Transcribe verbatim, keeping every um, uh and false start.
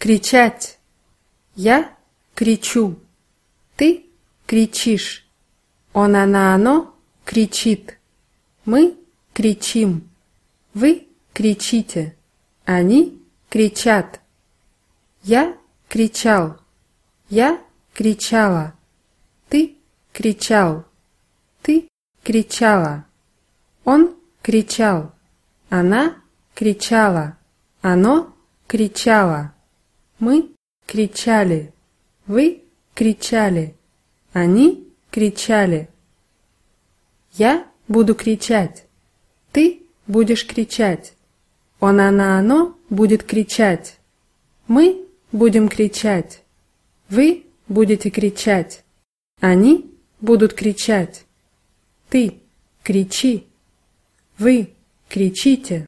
кричать. Я кричу. Ты кричишь. Он, она, оно кричит. Мы кричим. Вы кричите. Они кричат. Я кричал. Я кричала. Ты кричал. Ты кричала. Он кричал. Она кричала. Оно кричало. Мы кричали. Вы кричали. Они кричали. Я буду кричать. Ты будешь кричать. Он, она, оно будет кричать. Мы будем кричать. Вы будете кричать. Они будут кричать. Ты кричи. Вы кричите.